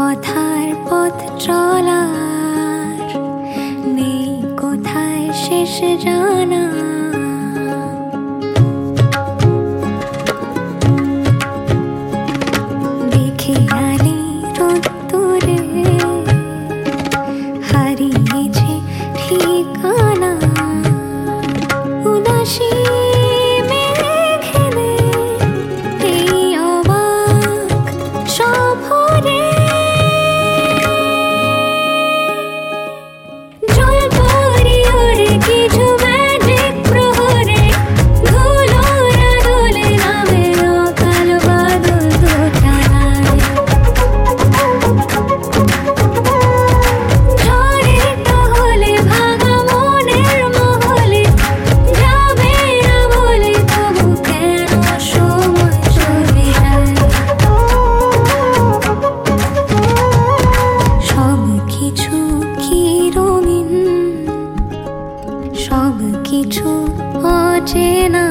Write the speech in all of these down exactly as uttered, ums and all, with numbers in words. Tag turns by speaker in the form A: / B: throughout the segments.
A: কথার পথ চলার নেই কোথায় শেষ জানা। দেখে আলি রোদ্দুরে হারিয়েছে ঠিকানা। উদাসী মেঘেলে এই অবাক সফরে জলপরি ওড়ে কিছু ম্যাজিক প্রহরে। ধুলোরা দোলে নামে অকাল বাদল দোটানায়। ঝড়ের টহলে ভাঙা মনের মহলে যাবে না বলে তবু কেন সময় চলে যায়। সব কিছু কি রঙিন, সব কিছু অচেনা।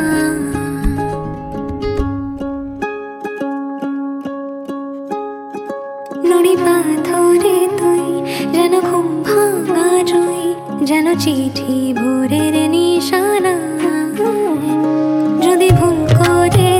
A: নুড়ি পাথরে তুই যেন ঘুম ভাঙা জুই, যেন চিঠি ভোরের নিশানা। যদি ভুল করে